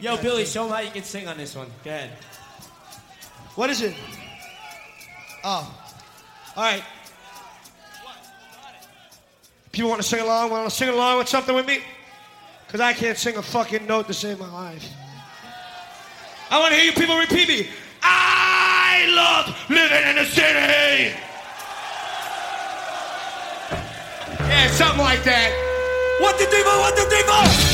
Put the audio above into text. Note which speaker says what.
Speaker 1: Yo, Billy, show them how you can sing on this one. Go ahead.
Speaker 2: What is it? Oh. All right. People want to sing along? Want to sing along with something with me? Because I can't sing a fucking note to save my life. I want to hear you people repeat me. I love living in the city. Yeah, something like that. 1, 2, 3, 4, 1, 2, 3, 4.